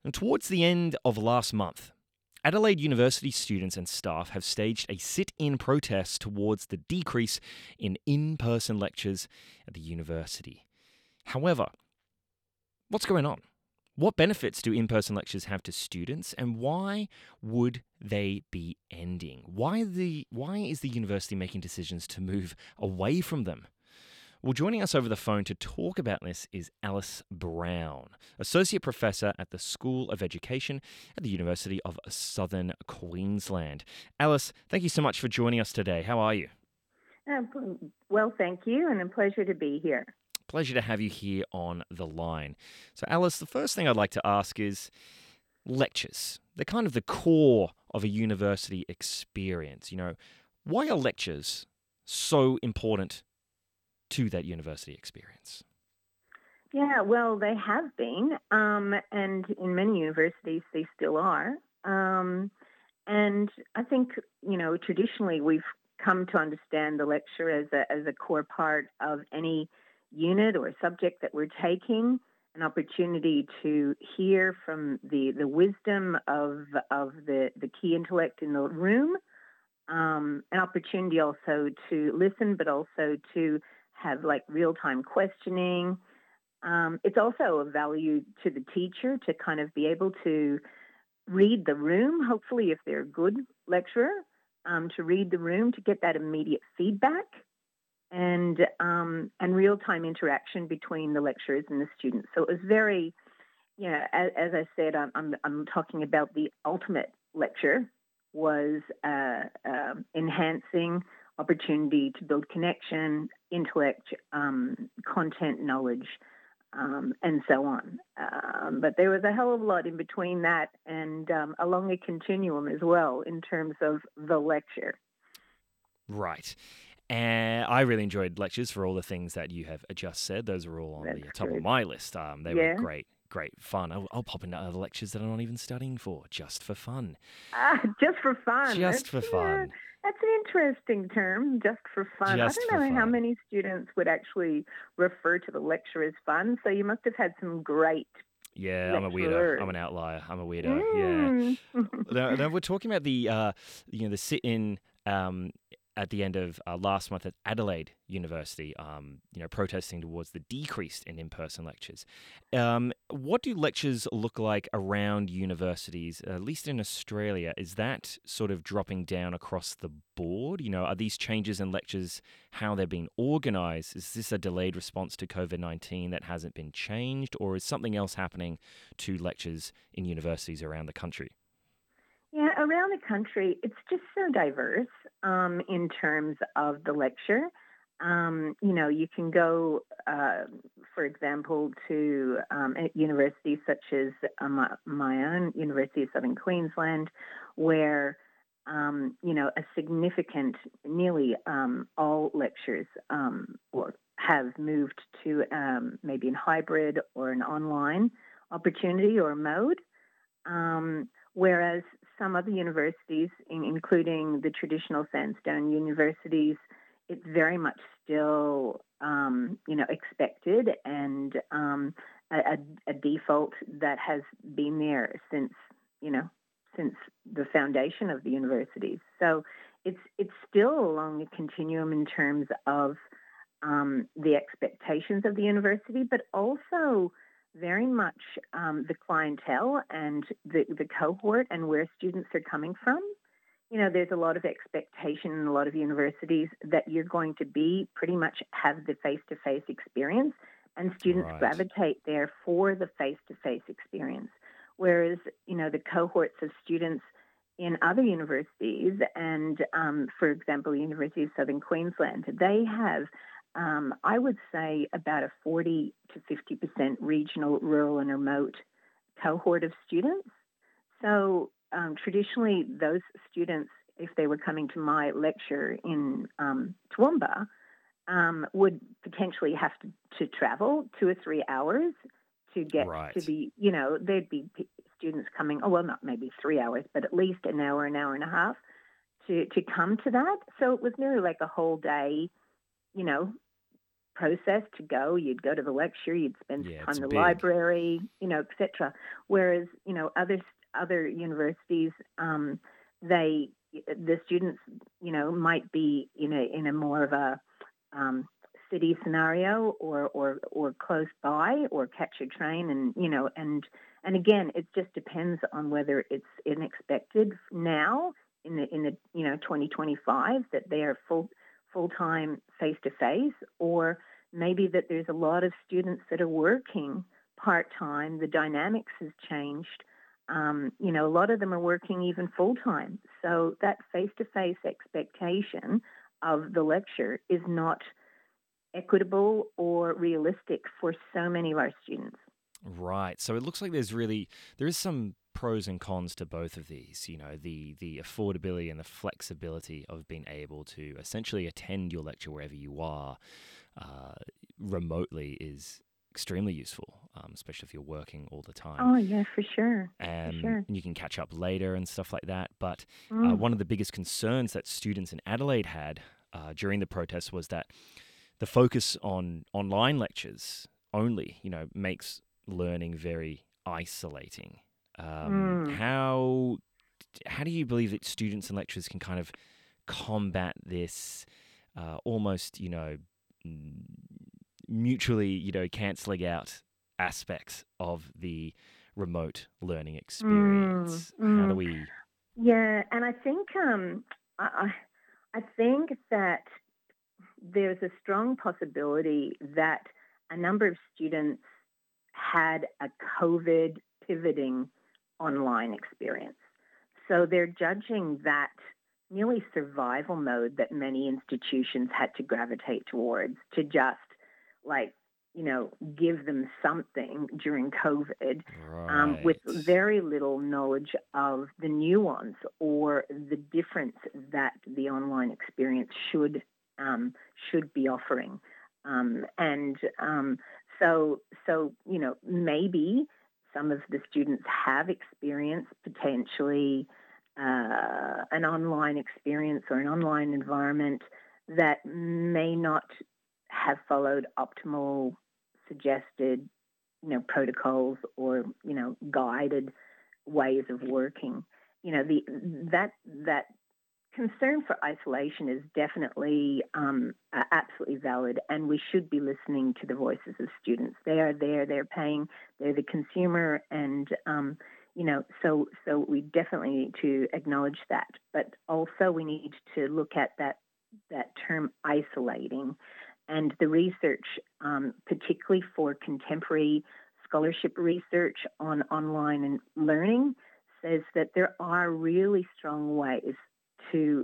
And towards the end of last month, Adelaide University students and staff have staged a sit-in protest towards the decrease in in-person lectures at the university. However, what's going on? What benefits do in-person lectures have to students, and why would they be ending? Why is the university making decisions to move away from them? Well, joining us over the phone to talk about this is Alice Brown, Associate Professor at the School of Education at the University of Southern Queensland. Alice, thank you so much for joining us today. How are you? Well, thank you, and a pleasure to be here. Pleasure to have you here on the line. So, Alice, the first thing I'd like to ask is lectures. They're kind of the core of a university experience. Why are lectures so important to that university experience? Yeah, well, they have been, and in many universities they still are. And I think, traditionally we've come to understand the lecture as a core part of any unit or subject that we're taking, an opportunity to hear from the wisdom of the key intellect in the room, an opportunity also to listen, but also to have like real-time questioning. It's also of value to the teacher to kind of be able to read the room, hopefully if they're a good lecturer, to read the room to get that immediate feedback and real-time interaction between the lecturers and the students. So it was very, as I said, I'm talking about the ultimate lecture was enhancing opportunity to build connection, intellect, content, knowledge, and so on. But there was a hell of a lot in between that and along a continuum as well in terms of the lecture. Right. And I really enjoyed lectures for all the things that you have just said. Those are all on That's the top of good. my list. They were Yeah. great fun. I'll pop into other lectures that I'm not even studying for, just for fun. Just for fun. Just for fun. That's an interesting term, just for fun. I Just don't for know how fun. many students would actually refer to the lecture as fun, so you must have had some great Yeah, I'm a weirdo. I'm lecturers. an outlier. I'm a weirdo. Yeah. Mm. Now we're talking about the sit-in at the end of last month at Adelaide University. Protesting towards the decrease in in-person lectures. What do lectures look like around universities, at least in Australia? Is that sort of dropping down across the board? Are these changes in lectures how they're being organised? Is this a delayed response to COVID-19 that hasn't been changed, or is something else happening to lectures in universities around the country? Yeah, around the country, it's just so diverse in terms of the lecture. You can go, for example, to universities such as my own University of Southern Queensland, where, a significant, nearly all lectures or have moved to maybe in hybrid or an online opportunity or mode. Whereas some other universities, including the traditional sandstone universities, it's very much still, expected and a default that has been there since the foundation of the universities. So it's still along a continuum in terms of the expectations of the university, but also very much the clientele and the cohort and where students are coming from. There's a lot of expectation in a lot of universities that you're going to be pretty much have the face-to-face experience, and students Right. gravitate there for the face-to-face experience. Whereas, the cohorts of students in other universities, and for example, University of Southern Queensland, they have I would say about a 40 to 50% regional, rural, and remote cohort of students. So traditionally, those students, if they were coming to my lecture in Toowoomba, would potentially have to travel 2 or 3 hours to get to Right. be, there'd be students coming, oh, well, not maybe 3 hours, but at least an hour and a half to come to that. So it was nearly like a whole day, you know, process to go. You'd go to the lecture, you'd spend Yeah, time it's in the big. library, etc. Whereas, other universities, they the students, might be in a more of a um, city scenario, or close by, or catch a train, and again, it just depends on whether it's expected now in the 2025 that they are full time face to face, or maybe that there's a lot of students that are working part time. The dynamics has changed. A lot of them are working even full time. So that face to face expectation of the lecture is not equitable or realistic for so many of our students. Right. So it looks like there is some pros and cons to both of these. You know, the affordability and the flexibility of being able to essentially attend your lecture wherever you are uh, remotely is extremely useful, especially if you're working all the time. Oh, yeah, for sure. For sure. And you can catch up later and stuff like that. But Mm. one of the biggest concerns that students in Adelaide had during the protest was that the focus on online lectures only, makes learning very isolating. Mm. How do you believe that students and lecturers can kind of combat this almost, mm, mutually, canceling out aspects of the remote learning Mm. experience? How do Mm. we? Yeah, and I think I I think that there's a strong possibility that a number of students had a COVID pivoting online experience. So they're judging that nearly survival mode that many institutions had to gravitate towards, to just like, give them something during COVID, with Right. very little knowledge of the nuance or the difference that the online experience should be offering. And so maybe some of the students have experienced potentially an online experience or an online environment that may not have followed optimal suggested, protocols, or guided ways of working. That concern for isolation is definitely absolutely valid, and we should be listening to the voices of students. They are there, they're paying, they're the consumer, and so we definitely need to acknowledge that. But also, we need to look at that term isolating, and the research, particularly for contemporary scholarship research on online and learning, says that there are really strong ways to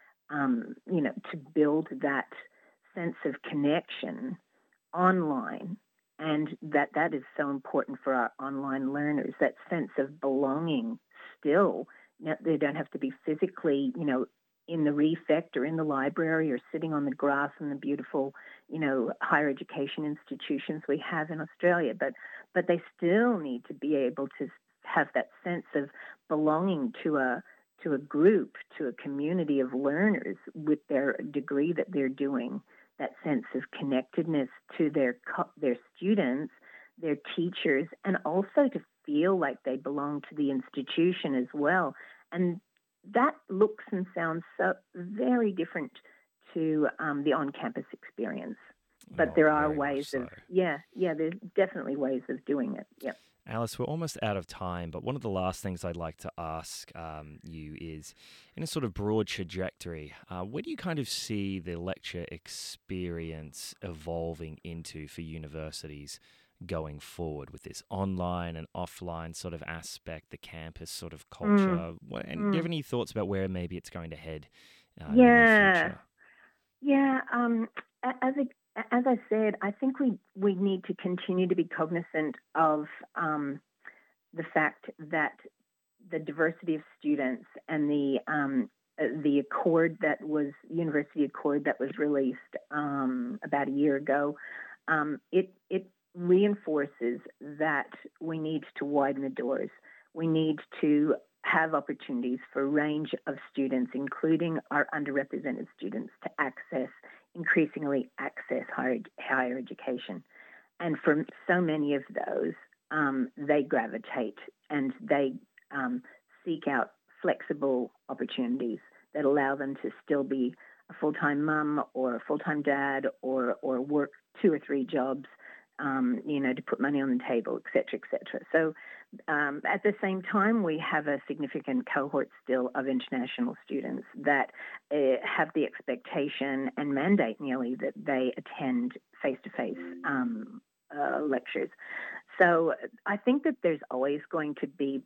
to build that sense of connection online, and that is so important for our online learners. That sense of belonging still. They don't have to be physically, in the refect or in the library or sitting on the grass in the beautiful, higher education institutions we have in Australia, but they still need to be able to have that sense of belonging to a group, to a community of learners with their degree that they're doing, that sense of connectedness to their students, their teachers, and also to feel like they belong to the institution as well. And that looks and sounds so very different to the on-campus experience. But Oh, there are very much ways so. of, yeah, there's definitely ways of doing it. Yeah. Alice, we're almost out of time, but one of the last things I'd like to ask you is, in a sort of broad trajectory, where do you kind of see the lecture experience evolving into for universities going forward with this online and offline sort of aspect, the campus sort of Mm, culture? And do you have mm. any thoughts about where maybe it's going to head in the near Yeah. future? Yeah, as I said, I think we need to continue to be cognizant of the fact that the diversity of students and the university accord that was released about a year ago, it reinforces that we need to widen the doors. We need to have opportunities for a range of students, including our underrepresented students, to increasingly access higher education. And for so many of those, they gravitate and they seek out flexible opportunities that allow them to still be a full-time mum or a full-time dad or work 2 or 3 jobs, to put money on the table, et cetera, et cetera. So at the same time, we have a significant cohort still of international students that have the expectation and mandate nearly that they attend face-to-face lectures. So I think that there's always going to be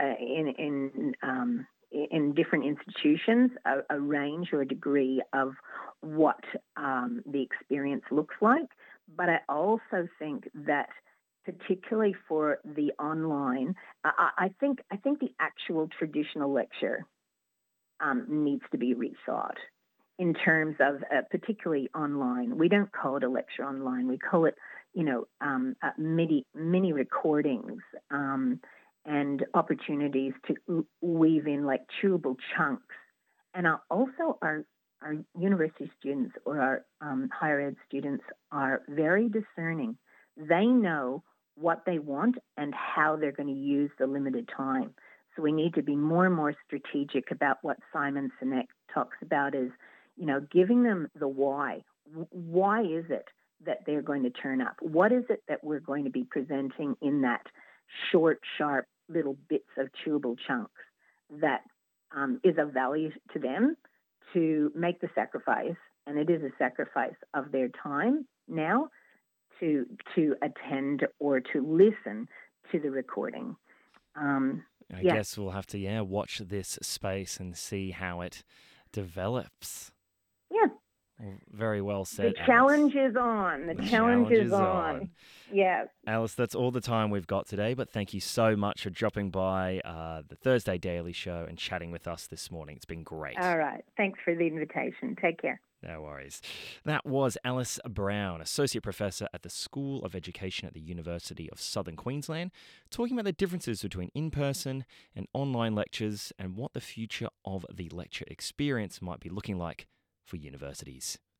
in different institutions a range or a degree of what the experience looks like. But I also think that particularly for the online, I think the actual traditional lecture needs to be rethought in terms of particularly online. We don't call it a lecture online. We call it, mini recordings and opportunities to weave in like chewable chunks. And also our university students or our higher ed students are very discerning. They know what they want and how they're going to use the limited time. So we need to be more and more strategic about what Simon Sinek talks about is, giving them the why. Why is it that they're going to turn up? What is it that we're going to be presenting in that short, sharp little bits of chewable chunks that is of value to them to make the sacrifice, and it is a sacrifice of their time now to attend or to listen to the recording. I guess we'll have to watch this space and see how it develops. Yeah. Well, very well said. The challenge is on. The challenge is on. Yeah. Alice, that's all the time we've got today, but thank you so much for dropping by the Thursday Daily Show and chatting with us this morning. It's been great. All right. Thanks for the invitation. Take care. No worries. That was Alice Brown, Associate Professor at the School of Education at the University of Southern Queensland, talking about the differences between in-person and online lectures and what the future of the lecture experience might be looking like for universities.